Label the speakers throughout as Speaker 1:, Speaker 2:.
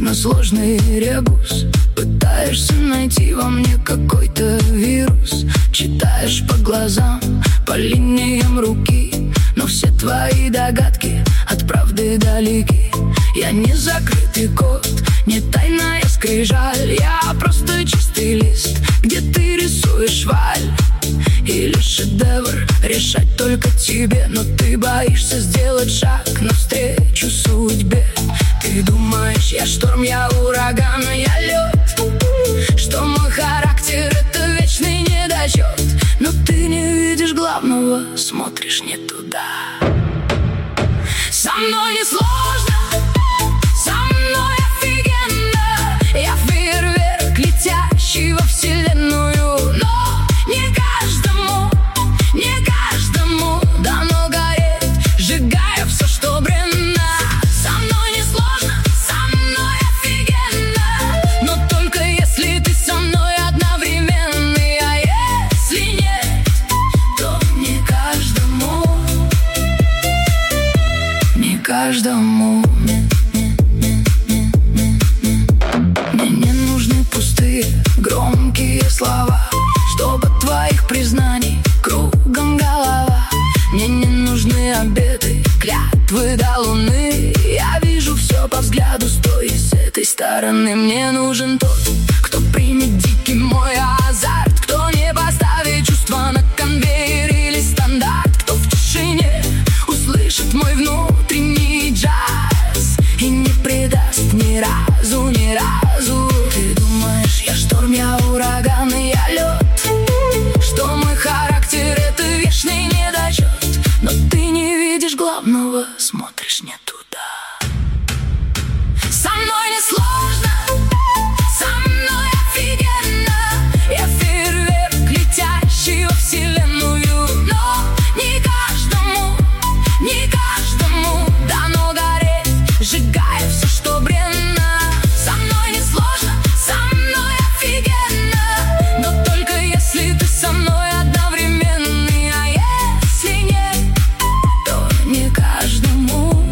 Speaker 1: на сложный ребус. Пытаешься найти во мне какой-то вирус. Читаешь по глазам, по линиям руки, но все твои догадки от правды далеки. Я не закрытый код, не тайная скрижаль. Я просто чистый лист, где ты рисуешь валь. Или шедевр, решать только тебе, но ты боишься сделать шаг навстречу судьбе. Ты думаешь, я шторм, я ураган, я лед, что мой характер — это вечный недочет. Но ты не видишь главного, смотришь не туда. Со мной не сложно, со мной офигенно. Я фейерверк, летящий во вселенную. Но не каждому дано гореть, сжигая все, что бренно. Со мной не сложно, со мной офигенно, но только если ты со мной одновременно. А если нет, то не каждому. Мне не нужны пустые, громкие слова, чтобы от твоих признаний кругом голова. Мне не нужны обеты, клятвы до луны. Я вижу все по взгляду с той и с этой стороны. Мне нужен тот, кто примет дикий мой азарт, кто не поставит чувства на конвейер или стандарт, кто в тишине услышит мой внутренний джаз и не предаст ни разу, ни разу. Ты думаешь, я шторм, я ураган и я лед, что мой характер — это вечный недочет. Но ты не видишь главного, смотришь не туда. Со мной не сложно, со мной офигенно. Я фейерверк, летящий во вселенную. Но не каждому дано гореть, сжигая все, что бренно. Со мной не сложно, со мной офигенно, но только если ты со мной одновременно. А если нет, то не каждому.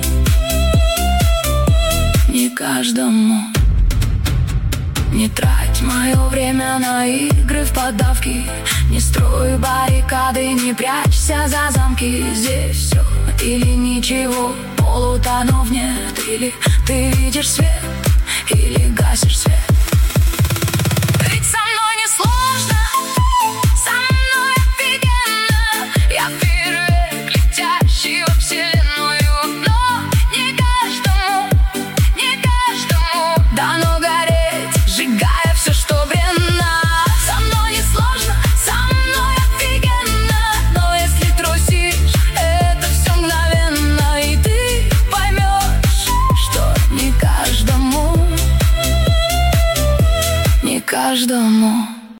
Speaker 1: Не трать мое время на игры в поддавки, не строй баррикады, не прячься за замки. Здесь все или ничего, полутонов нет. Или ты видишь свет, или гасишь свет.